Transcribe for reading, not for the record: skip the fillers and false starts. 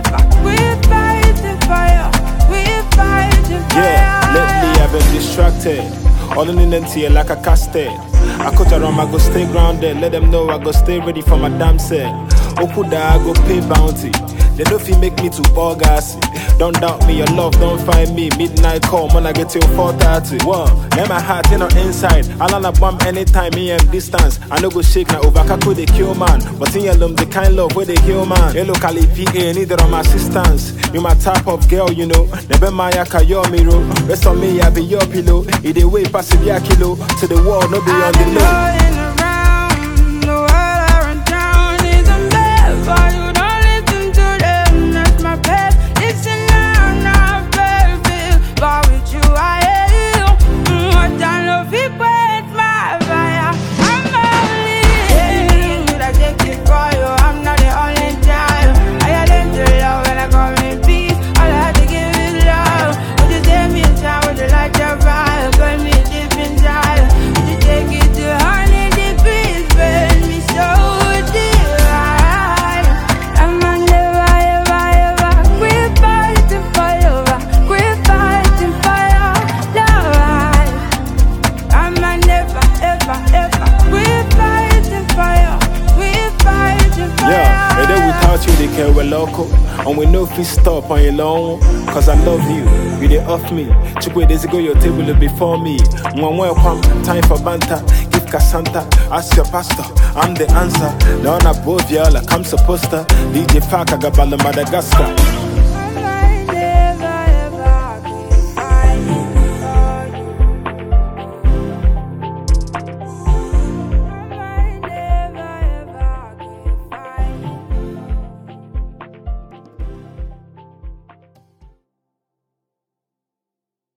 Lately I've been distracted. All in the NTA like a casted. I cut around, I go stay grounded. Let them know I go stay ready for my damn set. Okuda, I go pay bounty. They know if you make me too bogassy. Don't doubt me, your love don't find me. Midnight call, when I get till 4:30. Whoa, let my heart in on inside. I'll on a bomb anytime, me and distance. I no go shake, now over Kaku they kill man. But in your love, the kind love where they heal man. Hey, look, Ali PA, neither of my assistance. You my type of girl, you know. Never mind, I can your mirror. Rest on me, I be your pillow. Either way, pass it, yeah, kilo. To the wall, no be on the low. They care we're local, and we know if we stop on your long. Cause I love you, you they off me. 2 days ago your table is before me. Welcome, time for banter. Give Cassandra, ask your pastor, I'm the answer. The one above y'all like I'm supposed to. DJ Faka Gabala Madagascar.